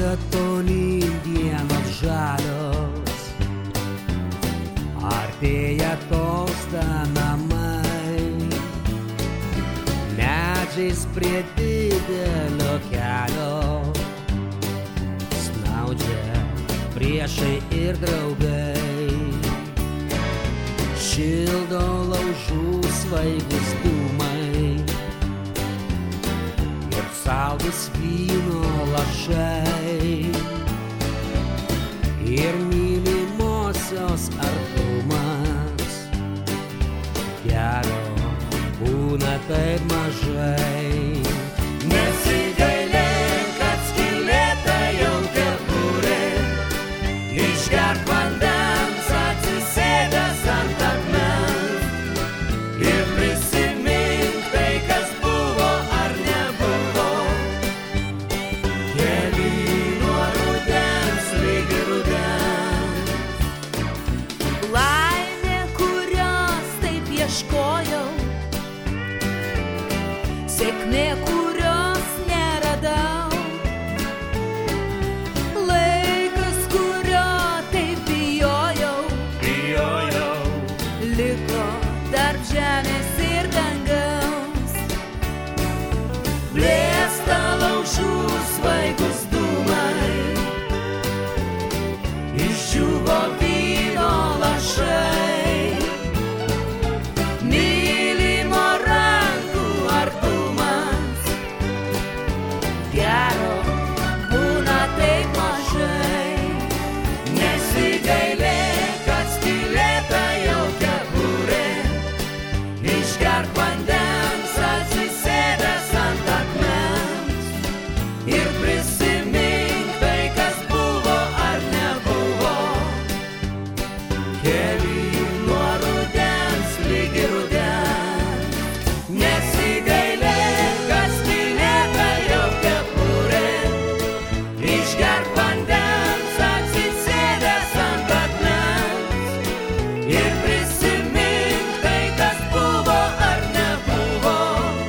kad tolyn dienos žalios, artėja tolsta namai, medžiais prie didelio kelio snaudžia priešai ir draugai, šildo laužų svaigus dūmai ir saldus vyno lašai ir mylimosios artumas. Gero būna taip mažai. Nesigailėk, kad skylėta jau kepurė, išgerk vandens atsisėdęs ant akmens ir prisimink tai, kas buvo ar nebuvo. Kely nuo rudens ligi rudens. Laimė, kurios taip ieškojau, sėkmė, kurios neradau, laikas, kurio taip bijojau, liko tarp žemės ir dangaus. Blėsta laužų svaigus dūmai, išdžiūvo vyno lašai, mylimo rankų artumas. Gero būna taip mažai. Nesigailėk, kad skylėta jau kepurė, išgerk vandens atsisėdęs ant akmens ir prisimink tai, kas buvo ar nebuvo. Kely nuo rudens ligi rudens. Nesigailėk, kad skylėta jau kepurė, išgerk vandens atsisėdęs ant akmens ir prisimink tai, kas buvo ar nebuvo.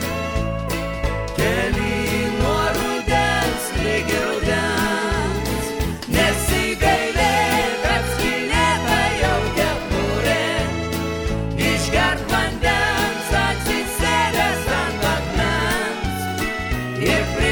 Kely nuo rudens ligi rudens. Nesigailėk, kad skylėta jau kepurė, išgerk vandens atsisėdęs ant akmens ir